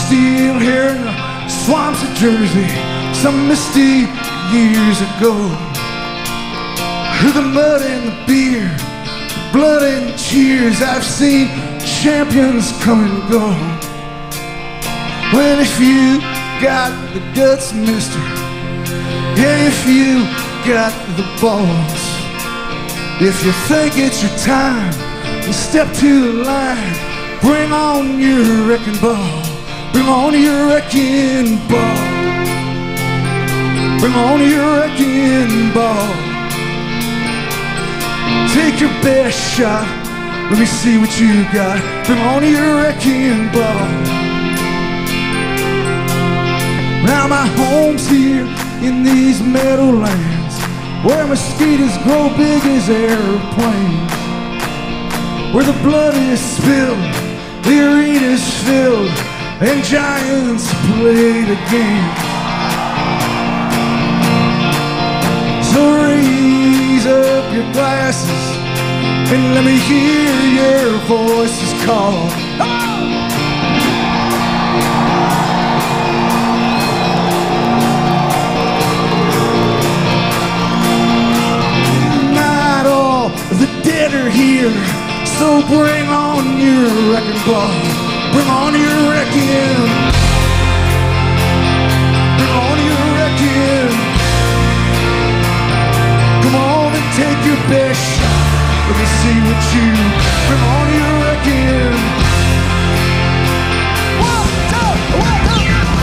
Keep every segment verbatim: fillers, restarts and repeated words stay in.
still here in the swamps of Jersey, some misty years ago. Through the mud and the beer, the blood and the cheers, I've seen champions come and go. Well, if you got the guts, mister, yeah, if you got the balls, if you think it's your time, you step to the line, bring on your wrecking ball, bring on your wrecking ball, bring on your wrecking ball. Take your best shot, let me see what you got, bring on your wrecking ball. Now my home's here in these meadowlands, where mosquitoes grow big as airplanes, where the blood is spilled, the arena's filled, and giants play the game. So raise up your glasses and let me hear your voices call. Not all the dead are here, so bring on your wrecking ball, bring on your wrecking, bring on your wrecking. Come on and take your best shot, let me see what you bring on your wrecking. One, two, one, two.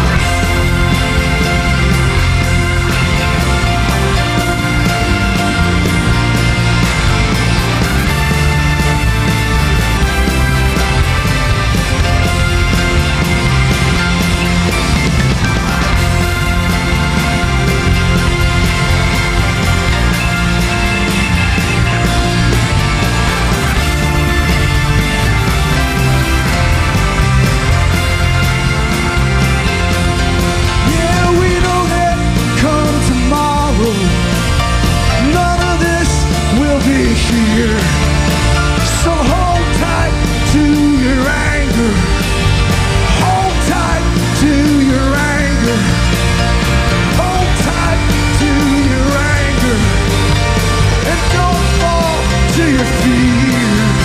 Here. So hold tight to your anger, hold tight to your anger, hold tight to your anger, and don't fall to your fears.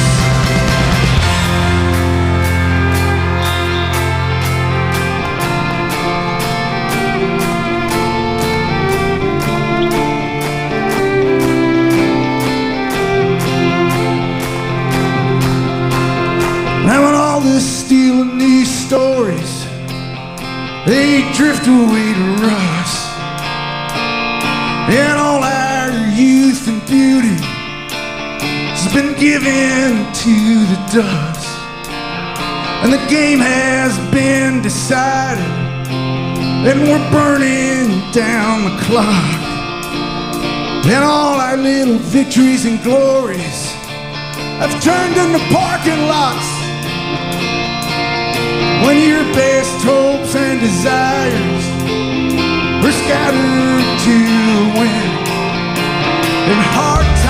Now when all this steel and these stories, they drift away to rust, and all our youth and beauty has been given to the dust, and the game has been decided, and we're burning down the clock, and all our little victories and glories have turned into parking lots. When your best hopes and desires are scattered to the wind, and hard times